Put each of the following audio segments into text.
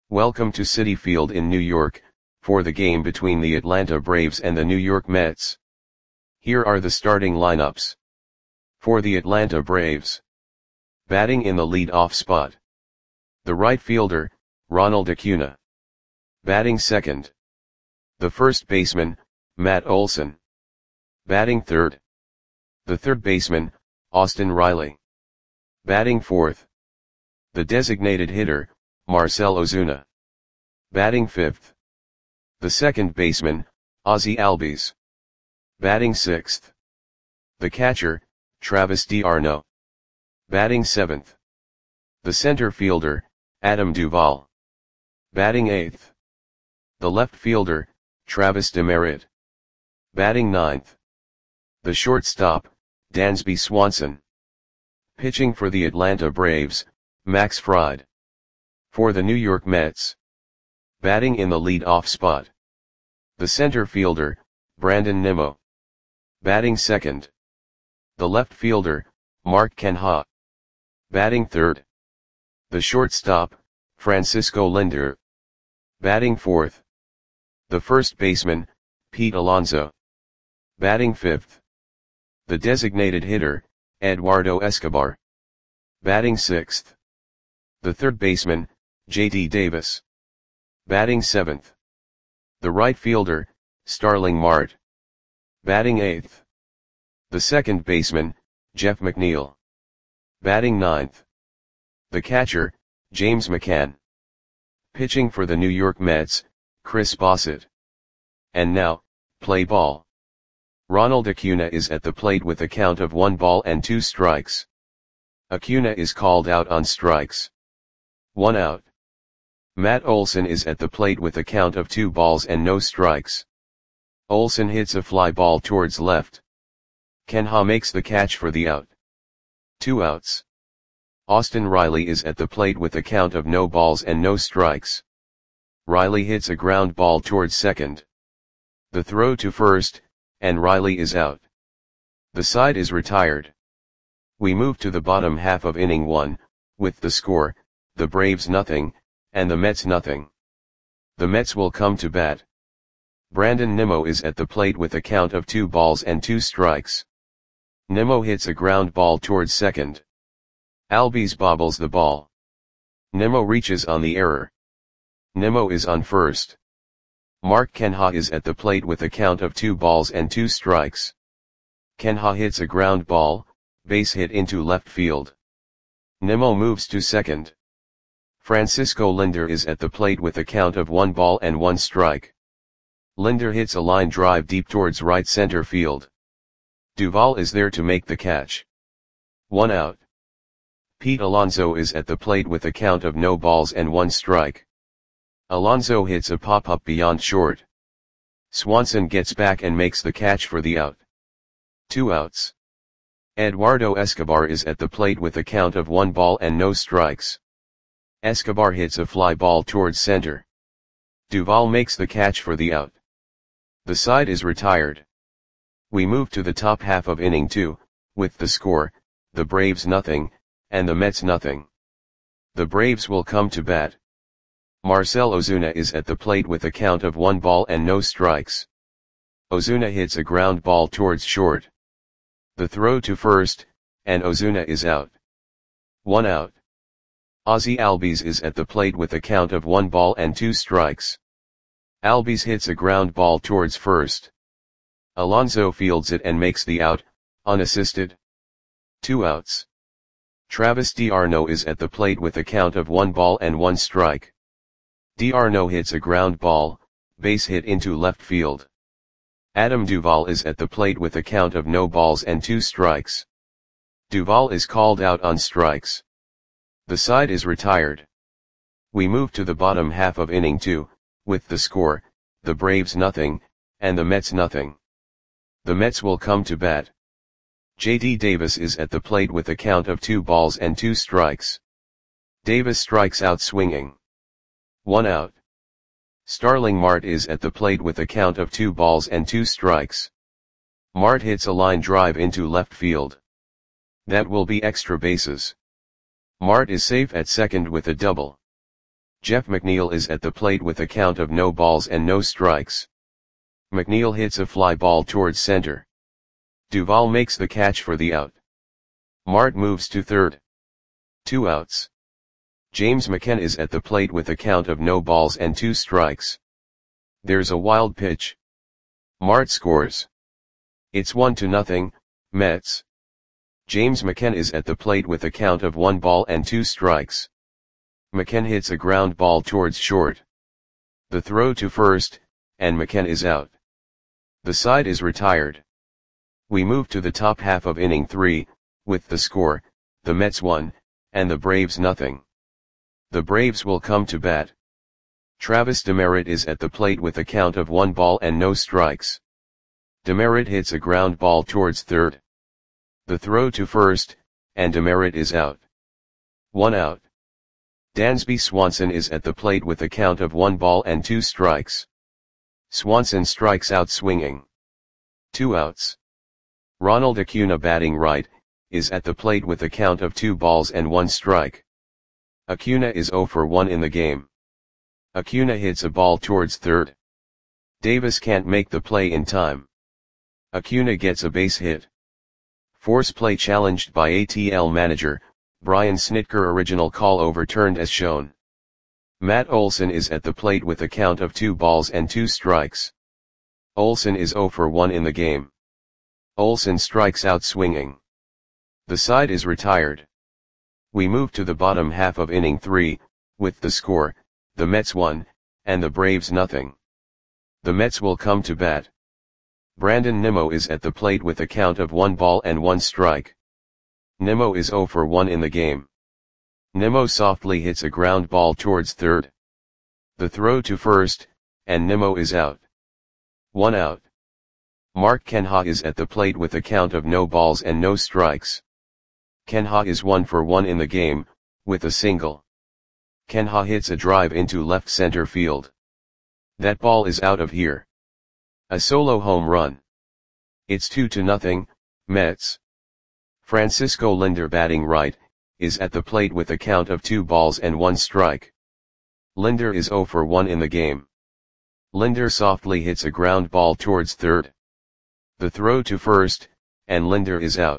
Welcome to Citi Field in New York, for the game between the Atlanta Braves and the New York Mets. Here are the starting lineups. For the Atlanta Braves. Batting in the lead-off spot. The right fielder, Ronald Acuna. Batting second. The first baseman, Matt Olson. Batting third. The third baseman, Austin Riley. Batting fourth. The designated hitter, Marcell Ozuna. Batting fifth. The second baseman, Ozzie Albies. Batting sixth. The catcher, Travis d'Arnaud. Batting seventh. The center fielder, Adam Duvall. Batting eighth. The left fielder, Travis Demeritte. Batting ninth. The shortstop, Dansby Swanson. Pitching for the Atlanta Braves, Max Fried. For the New York Mets. Batting in the lead-off spot. The center fielder, Brandon Nimmo. Batting second. The left fielder, Mark Canha. Batting third. The shortstop, Francisco Lindor. Batting fourth. The first baseman, Pete Alonso. Batting fifth. The designated hitter, Eduardo Escobar. Batting sixth. The third baseman, J.D. Davis. Batting seventh. The right fielder, Starling Marte. Batting eighth. The second baseman, Jeff McNeil. Batting ninth. The catcher, James McCann. Pitching for the New York Mets, Chris Bassitt. And now, play ball. Ronald Acuna is at the plate with a count of 1 ball and 2 strikes. Acuna is called out on strikes. 1 out. Matt Olson is at the plate with a count of 2 balls and no strikes. Olson hits a fly ball towards left. Canha makes the catch for the out. 2 outs. Austin Riley is at the plate with a count of no balls and no strikes. Riley hits a ground ball towards second. The throw to first, and Riley is out. The side is retired. We move to the bottom half of inning 1, with the score, the Braves nothing, and the Mets nothing. The Mets will come to bat. Brandon Nimmo is at the plate with a count of 2 balls and 2 strikes. Nimmo hits a ground ball towards second. Albies bobbles the ball. Nimmo reaches on the error. Nimmo is on first. Mark Canha is at the plate with a count of 2 balls and 2 strikes. Canha hits a ground ball, base hit into left field. Nimmo moves to second. Francisco Lindor is at the plate with a count of 1 ball and 1 strike. Lindor hits a line drive deep towards right center field. Duvall is there to make the catch. 1 out. Pete Alonso is at the plate with a count of no balls and 1 strike. Alonso hits a pop-up beyond short. Swanson gets back and makes the catch for the out. 2 outs. Eduardo Escobar is at the plate with a count of 1 ball and no strikes. Escobar hits a fly ball towards center. Duvall makes the catch for the out. The side is retired. We move to the top half of inning 2, with the score, the Braves nothing, and the Mets nothing. The Braves will come to bat. Marcell Ozuna is at the plate with a count of 1 ball and no strikes. Ozuna hits a ground ball towards short. The throw to first, and Ozuna is out. 1 out. Ozzie Albies is at the plate with a count of 1 ball and 2 strikes. Albies hits a ground ball towards first. Alonso fields it and makes the out, unassisted. 2 outs. Travis d'Arnaud is at the plate with a count of 1 ball and 1 strike. D'Arnaud hits a ground ball, base hit into left field. Adam Duvall is at the plate with a count of no balls and 2 strikes. Duvall is called out on strikes. The side is retired. We move to the bottom half of inning 2, with the score, the Braves nothing, and the Mets nothing. The Mets will come to bat. J.D. Davis is at the plate with a count of 2 balls and 2 strikes. Davis strikes out swinging. 1 out. Starling Marte is at the plate with a count of 2 balls and 2 strikes. Marte hits a line drive into left field. That will be extra bases. Marte is safe at second with a double. Jeff McNeil is at the plate with a count of no balls and no strikes. McNeil hits a fly ball towards center. Duvall makes the catch for the out. Mart moves to third. 2 outs. James McCann is at the plate with a count of no balls and 2 strikes. There's a wild pitch. Mart scores. It's 1-0, Mets. James McCann is at the plate with a count of 1 ball and 2 strikes. McCann hits a ground ball towards short. The throw to first, and McCann is out. The side is retired. We move to the top half of inning 3, with the score, the Mets 1, and the Braves nothing. The Braves will come to bat. Travis Demeritte is at the plate with a count of 1 ball and no strikes. Demeritte hits a ground ball towards third. The throw to first, and Demeritte is out. 1 out. Dansby Swanson is at the plate with a count of 1 ball and 2 strikes. Swanson strikes out swinging. 2 outs. Ronald Acuna, batting right, is at the plate with a count of 2 balls and 1 strike. Acuna is 0 for 1 in the game. Acuna hits a ball towards third. Davis can't make the play in time. Acuna gets a base hit. Force play challenged by ATL manager, Brian Snitker. Original call overturned as shown. Matt Olson is at the plate with a count of 2 balls and 2 strikes. Olson is 0 for 1 in the game. Olson strikes out swinging. The side is retired. We move to the bottom half of inning 3, with the score, the Mets 1, and the Braves nothing. The Mets will come to bat. Brandon Nimmo is at the plate with a count of 1 ball and 1 strike. Nimmo is 0 for 1 in the game. Nimmo softly hits a ground ball towards third. The throw to first, and Nimmo is out. 1 out. Mark Canha is at the plate with a count of no balls and no strikes. Canha is 1 for 1 in the game, with a single. Canha hits a drive into left center field. That ball is out of here. A solo home run. It's 2-0, Mets. Francisco Lindor, batting right, is at the plate with a count of 2 balls and 1 strike. Lindor is 0 for 1 in the game. Lindor softly hits a ground ball towards third. The throw to first, and Lindor is out.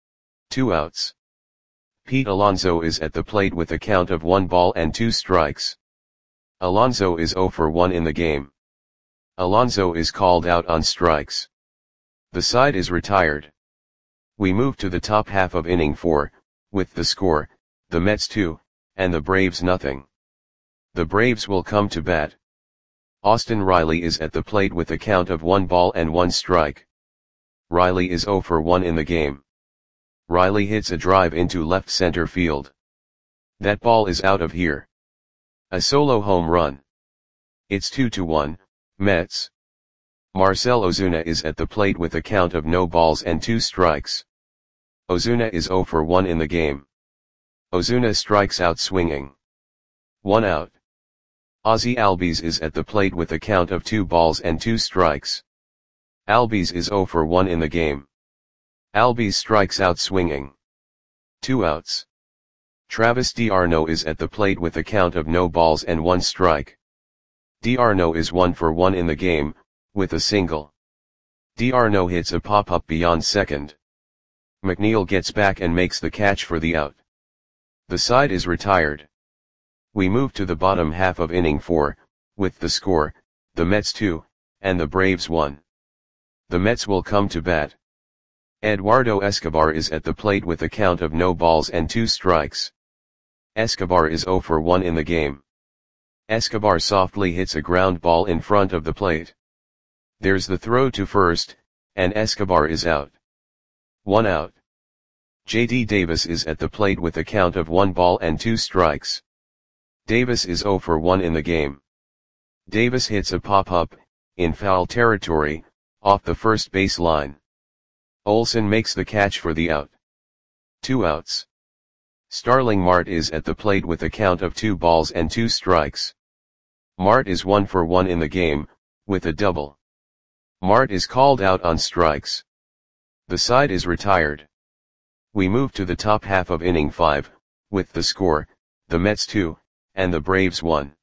2 outs. Pete Alonso is at the plate with a count of 1 ball and 2 strikes. Alonso is 0 for 1 in the game. Alonso is called out on strikes. The side is retired. We move to the top half of inning 4, with the score, the Mets 2, and the Braves nothing. The Braves will come to bat. Austin Riley is at the plate with a count of 1 ball and 1 strike. Riley is 0 for 1 in the game. Riley hits a drive into left center field. That ball is out of here. A solo home run. It's 2-1, Mets. Marcell Ozuna is at the plate with a count of no balls and 2 strikes. Ozuna is 0 for 1 in the game. Ozuna strikes out swinging. 1 out. Ozzie Albies is at the plate with a count of 2 balls and 2 strikes. Albies is 0 for 1 in the game. Albies strikes out swinging. 2 outs. Travis d'Arnaud is at the plate with a count of no balls and 1 strike. d'Arnaud is 1 for 1 in the game, with a single. d'Arnaud hits a pop-up beyond second. McNeil gets back and makes the catch for the out. The side is retired. We move to the bottom half of inning 4, with the score, the Mets 2, and the Braves 1. The Mets will come to bat. Eduardo Escobar is at the plate with a count of no balls and 2 strikes. Escobar is 0 for 1 in the game. Escobar softly hits a ground ball in front of the plate. There's the throw to first, and Escobar is out. 1 out. J.D. Davis is at the plate with a count of 1 ball and 2 strikes. Davis is 0 for 1 in the game. Davis hits a pop-up, in foul territory, off the first base line. Olson makes the catch for the out. 2 outs. Starling Marte is at the plate with a count of 2 balls and 2 strikes. Marte is 1 for 1 in the game, with a double. Marte is called out on strikes. The side is retired. We move to the top half of inning 5, with the score, the Mets 2, and the Braves 1.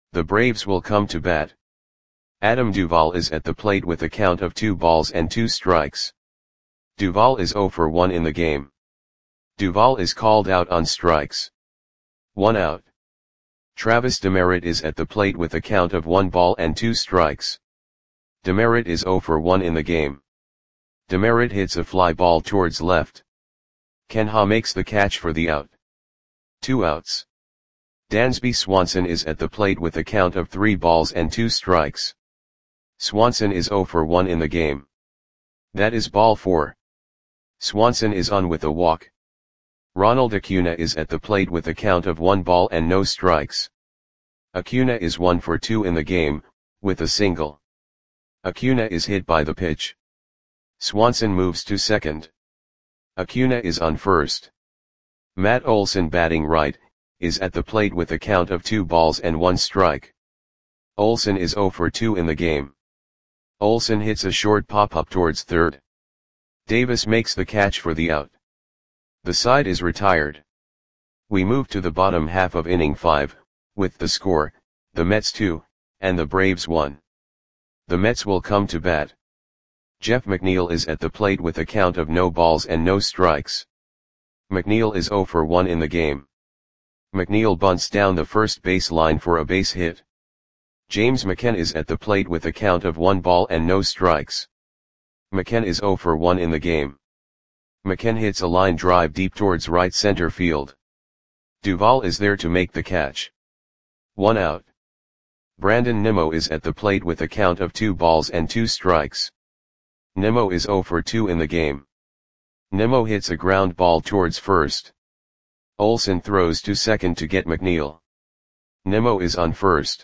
The Braves will come to bat. Adam Duvall is at the plate with a count of 2 balls and 2 strikes. Duvall is 0 for 1 in the game. Duvall is called out on strikes. 1 out. Travis Demeritte is at the plate with a count of 1 ball and 2 strikes. Demeritte is 0 for 1 in the game. Demeritte hits a fly ball towards left. Ken Ha makes the catch for the out. 2 outs. Dansby Swanson is at the plate with a count of 3 balls and 2 strikes. Swanson is 0 for 1 in the game. That is ball 4. Swanson is on with a walk. Ronald Acuna is at the plate with a count of 1 ball and no strikes. Acuna is 1 for 2 in the game, with a single. Acuna is hit by the pitch. Swanson moves to second. Acuna is on first. Matt Olson, batting right, is at the plate with a count of 2 balls and 1 strike. Olson is 0 for 2 in the game. Olson hits a short pop-up towards third. Davis makes the catch for the out. The side is retired. We move to the bottom half of inning 5, with the score, the Mets 2, and the Braves 1. The Mets will come to bat. Jeff McNeil is at the plate with a count of no balls and no strikes. McNeil is 0 for 1 in the game. McNeil bunts down the first base line for a base hit. James McCann is at the plate with a count of 1 ball and no strikes. McCann is 0 for 1 in the game. McCann hits a line drive deep towards right center field. Duvall is there to make the catch. 1 out. Brandon Nimmo is at the plate with a count of 2 balls and 2 strikes. Nimmo is 0 for 2 in the game. Nimmo hits a ground ball towards first. Olson throws to second to get McNeil. Nimmo is on first.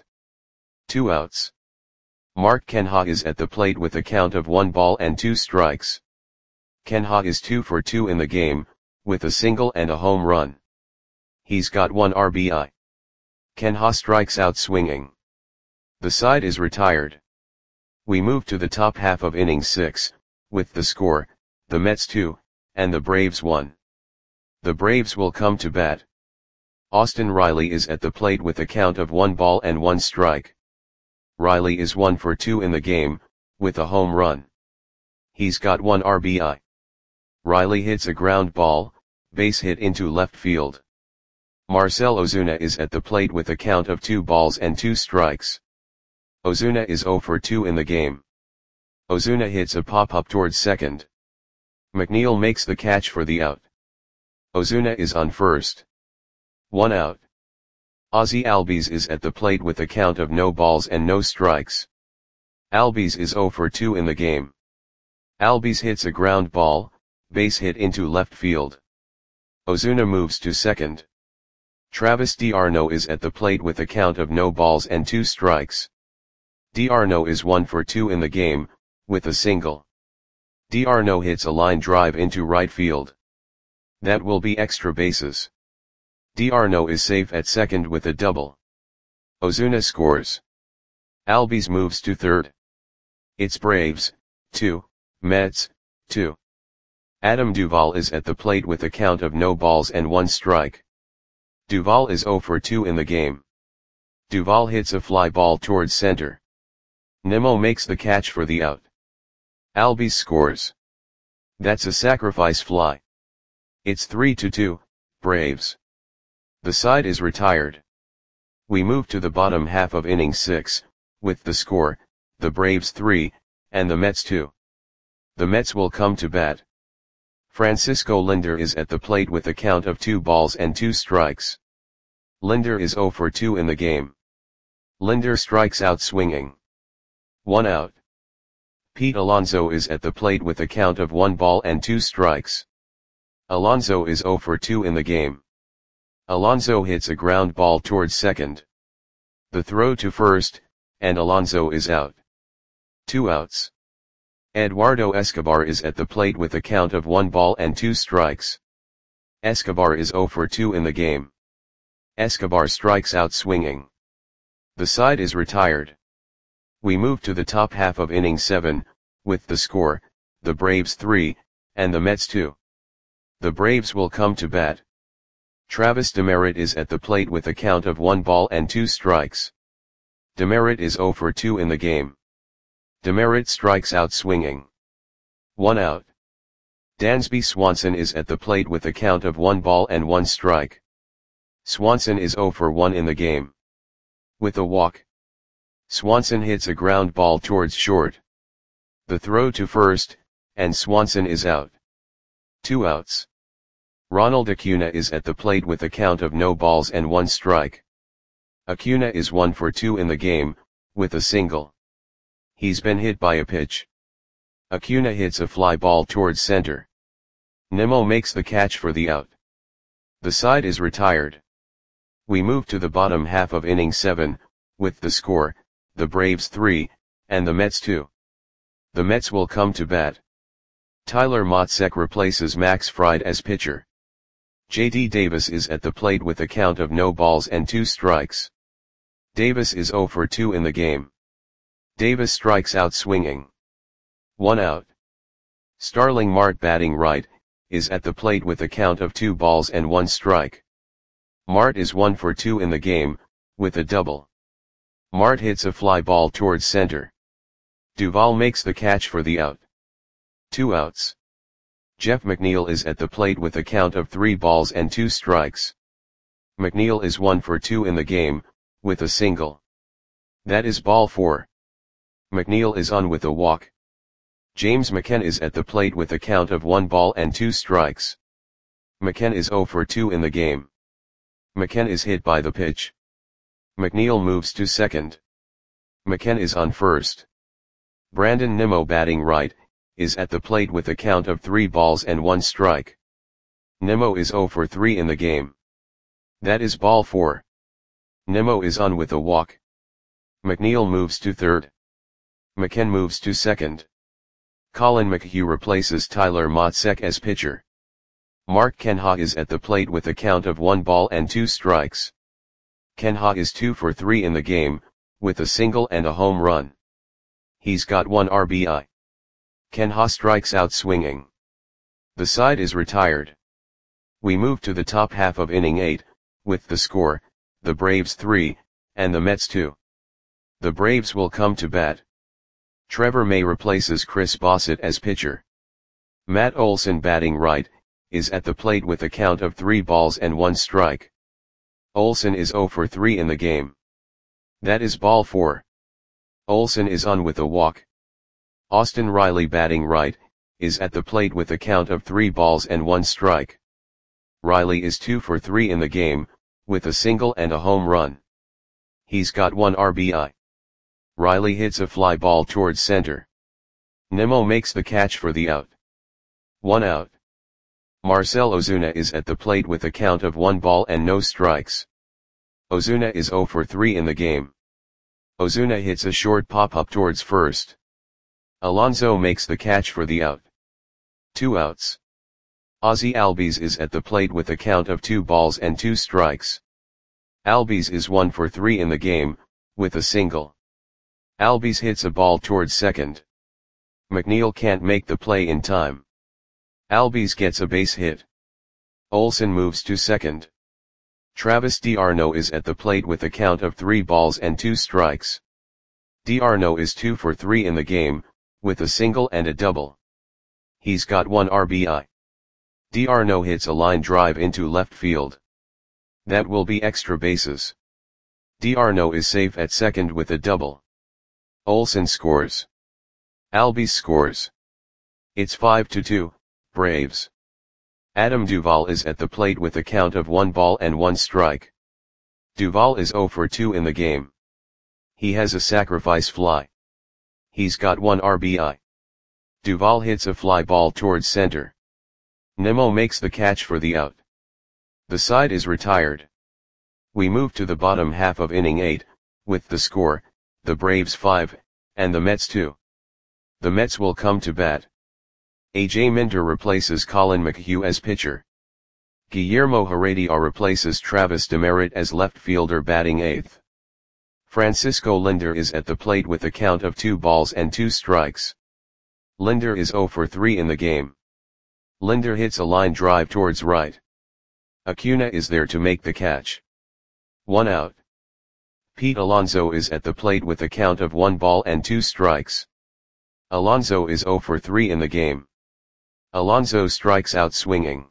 2 outs. Mark Canha is at the plate with a count of 1 ball and 2 strikes. Canha is 2 for 2 in the game, with a single and a home run. He's got 1 RBI. Canha strikes out swinging. The side is retired. We move to the top half of inning 6, with the score, the Mets 2, and the Braves 1. The Braves will come to bat. Austin Riley is at the plate with a count of 1 ball and 1 strike. Riley is 1 for 2 in the game, with a home run. He's got 1 RBI. Riley hits a ground ball, base hit into left field. Marcell Ozuna is at the plate with a count of 2 balls and 2 strikes. Ozuna is 0 for 2 in the game. Ozuna hits a pop-up towards second. McNeil makes the catch for the out. Ozuna is on first. 1 out. Ozzie Albies is at the plate with a count of no balls and no strikes. Albies is 0 for 2 in the game. Albies hits a ground ball, base hit into left field. Ozuna moves to second. Travis d'Arnaud is at the plate with a count of no balls and 2 strikes. d'Arnaud is 1 for 2 in the game, with a single. d'Arnaud hits a line drive into right field. That will be extra bases. d'Arnaud is safe at second with a double. Ozuna scores. Albies moves to third. It's Braves, 2, Mets, 2. Adam Duvall is at the plate with a count of no balls and 1 strike. Duvall is 0 for 2 in the game. Duvall hits a fly ball towards center. Nimmo makes the catch for the out. Albies scores. That's a sacrifice fly. It's 3-2, Braves. The side is retired. We move to the bottom half of inning 6, with the score, the Braves 3, and the Mets 2. The Mets will come to bat. Francisco Lindor is at the plate with a count of 2 balls and 2 strikes. Lindor is 0 for 2 in the game. Lindor strikes out swinging. 1 out. Pete Alonso is at the plate with a count of 1 ball and 2 strikes. Alonso is 0 for 2 in the game. Alonso hits a ground ball towards second. The throw to first, and Alonso is out. 2 outs. Eduardo Escobar is at the plate with a count of 1 ball and 2 strikes. Escobar is 0 for 2 in the game. Escobar strikes out swinging. The side is retired. We move to the top half of inning 7, with the score, the Braves 3, and the Mets 2. The Braves will come to bat. Travis Demeritte is at the plate with a count of 1 ball and 2 strikes. Demerit is 0 for 2 in the game. Demerit strikes out swinging. 1 out. Dansby Swanson is at the plate with a count of 1 ball and 1 strike. Swanson is 0 for 1 in the game. With a walk, Swanson hits a ground ball towards short. The throw to first, and Swanson is out. 2 outs. Ronald Acuna is at the plate with a count of no balls and 1 strike. Acuna is 1 for 2 in the game, with a single. He's been hit by a pitch. Acuna hits a fly ball towards center. Nimmo makes the catch for the out. The side is retired. We move to the bottom half of inning 7, with the score, the Braves 3, and the Mets 2. The Mets will come to bat. Tyler Matzek replaces Max Fried as pitcher. J.D. Davis is at the plate with a count of no balls and 2 strikes. Davis is 0 for 2 in the game. Davis strikes out swinging. 1 out. Starling Marte batting right, is at the plate with a count of 2 balls and 1 strike. Marte is 1 for 2 in the game, with a double. Marte hits a fly ball towards center. Duvall makes the catch for the out. 2 outs. Jeff McNeil is at the plate with a count of 3 balls and 2 strikes. McNeil is 1 for 2 in the game, with a single. That is ball 4. McNeil is on with a walk. James McCann is at the plate with a count of 1 ball and 2 strikes. McCann is 0 for 2 in the game. McCann is hit by the pitch. McNeil moves to second. McCann is on first. Brandon Nimmo batting right, is at the plate with a count of 3 balls and 1 strike. Nimmo is 0 for 3 in the game. That is ball 4. Nimmo is on with a walk. McNeil moves to third. McCann moves to second. Colin McHugh replaces Tyler Matzek as pitcher. Mark Kenha is at the plate with a count of 1 ball and 2 strikes. Kenha is 2 for 3 in the game, with a single and a home run. He's got 1 RBI. Kenha strikes out swinging. The side is retired. We move to the top half of inning 8, with the score, the Braves 3, and the Mets 2. The Braves will come to bat. Trevor May replaces Chris Bassett as pitcher. Matt Olson batting right, is at the plate with a count of 3 balls and 1 strike. Olson is 0 for 3 in the game. That is ball 4. Olson is on with a walk. Austin Riley batting right, is at the plate with a count of 3 balls and 1 strike. Riley is 2 for 3 in the game, with a single and a home run. He's got 1 RBI. Riley hits a fly ball towards center. Nimmo makes the catch for the out. 1 out. Marcell Ozuna is at the plate with a count of 1 ball and no strikes. Ozuna is 0 for 3 in the game. Ozuna hits a short pop-up towards first. Alonso makes the catch for the out. 2 outs. Ozzie Albies is at the plate with a count of 2 balls and 2 strikes. Albies is 1 for 3 in the game, with a single. Albies hits a ball towards second. McNeil can't make the play in time. Albies gets a base hit. Olson moves to second. Travis d'Arnaud is at the plate with a count of 3 balls and 2 strikes. d'Arnaud is 2 for 3 in the game, with a single and a double. He's got 1 RBI. d'Arnaud hits a line drive into left field. That will be extra bases. d'Arnaud is safe at second with a double. Olson scores. Albies scores. It's 5-2, Braves. Adam Duvall is at the plate with a count of 1 ball and 1 strike. Duvall is 0 for 2 in the game. He has a sacrifice fly. He's got 1 RBI. Duvall hits a fly ball towards center. Nimmo makes the catch for the out. The side is retired. We move to the bottom half of inning 8, with the score, the Braves 5, and the Mets 2. The Mets will come to bat. A.J. Minter replaces Colin McHugh as pitcher. Guillermo Heredia replaces Travis Demerit as left fielder batting 8th. Francisco Lindor is at the plate with a count of 2 balls and 2 strikes. Lindor is 0 for 3 in the game. Lindor hits a line drive towards right. Acuna is there to make the catch. 1 out. Pete Alonso is at the plate with a count of 1 ball and 2 strikes. Alonso is 0 for 3 in the game. Alonso strikes out swinging.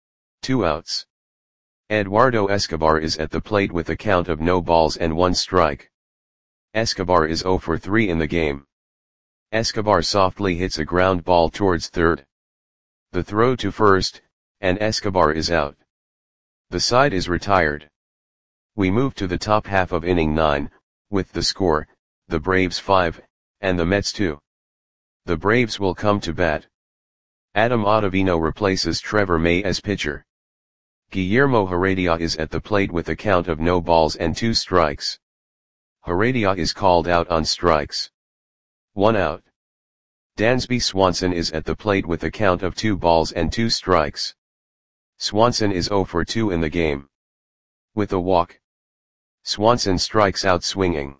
2 outs. Eduardo Escobar is at the plate with a count of no balls and 1 strike. Escobar is 0 for 3 in the game. Escobar softly hits a ground ball towards third. The throw to first, and Escobar is out. The side is retired. We move to the top half of inning 9, with the score, the Braves 5, and the Mets 2. The Braves will come to bat. Adam Ottavino replaces Trevor May as pitcher. Guillermo Heredia is at the plate with a count of no balls and 2 strikes. Heredia is called out on strikes. 1 out. Dansby Swanson is at the plate with a count of 2 balls and 2 strikes. Swanson is 0 for 2 in the game. With a walk, Swanson strikes out swinging.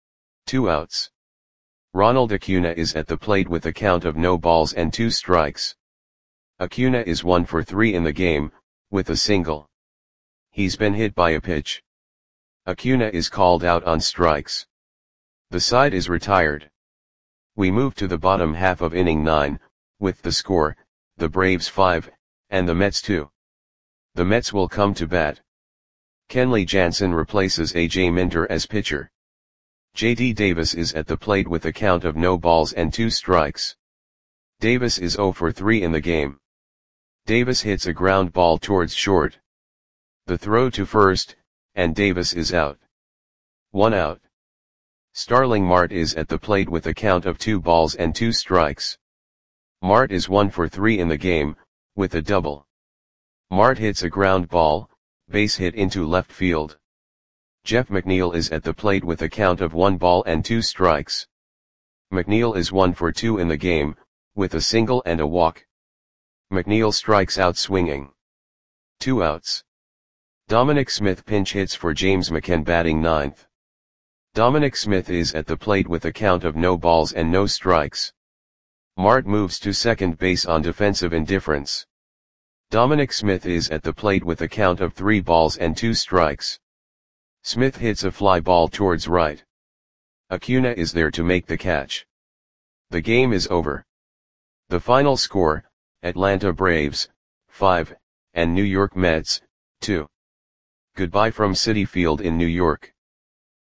2 outs. Ronald Acuna is at the plate with a count of no balls and 2 strikes. Acuna is 1 for 3 in the game, with a single. He's been hit by a pitch. Acuna is called out on strikes. The side is retired. We move to the bottom half of inning 9, with the score, the Braves 5, and the Mets 2. The Mets will come to bat. Kenley Jansen replaces A.J. Minter as pitcher. J.D. Davis is at the plate with a count of no balls and 2 strikes. Davis is 0 for 3 in the game. Davis hits a ground ball towards short. The throw to first, and Davis is out. 1 out. Starling Marte is at the plate with a count of 2 balls and 2 strikes. Marte is 1 for 3 in the game, with a double. Marte hits a ground ball, base hit into left field. Jeff McNeil is at the plate with a count of 1 ball and 2 strikes. McNeil is 1 for 2 in the game, with a single and a walk. McNeil strikes out swinging. 2 outs. Dominic Smith pinch hits for James McCann batting 9th. Dominic Smith is at the plate with a count of no balls and no strikes. Marte moves to second base on defensive indifference. Dominic Smith is at the plate with a count of 3 balls and 2 strikes. Smith hits a fly ball towards right. Acuna is there to make the catch. The game is over. The final score, Atlanta Braves, 5, and New York Mets, 2. Goodbye from Citi Field in New York.